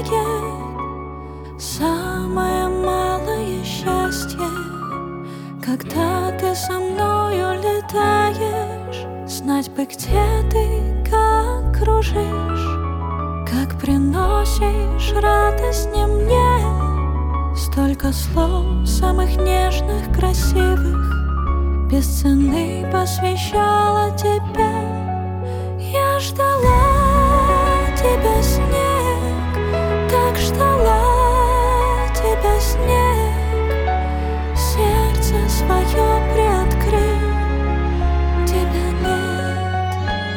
самое малое счастье, когда ты со мною летаешь. Знать бы, где ты, как кружишь, как приносишь радость не мне. Столько слов, самых нежных, красивых, без цены посвящала тебе. Я ждала тебя, снег, так ждала тебя, снег. Сердце свое приоткрыл, тебя нет.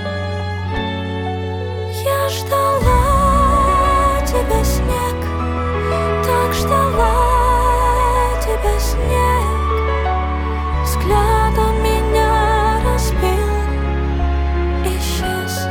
Я ждала тебя, снег, так ждала тебя, снег. Взглядом меня разбил, исчез.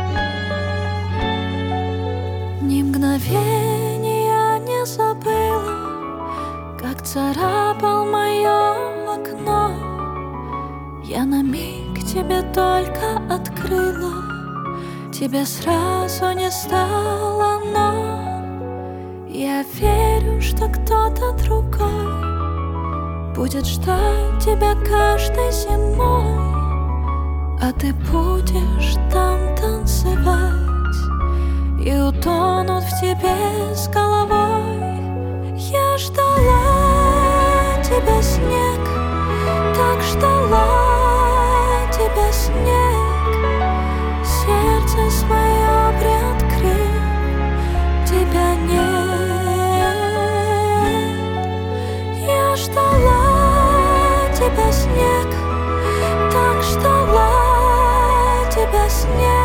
Ни мгновения не забыла, как царапал мое окно. Я на миг тебе только открыла, тебя сразу не стало, но я верю, что кто-то другой будет ждать тебя каждой зимой, а ты будешь там танцевать и утонут в тебе с головой. Я ждала тебя, снег, так ждала тебя, снег. Сердце свое приоткрыл, тебя нет. Я ждала тебя, снег, так ждала тебя, снег.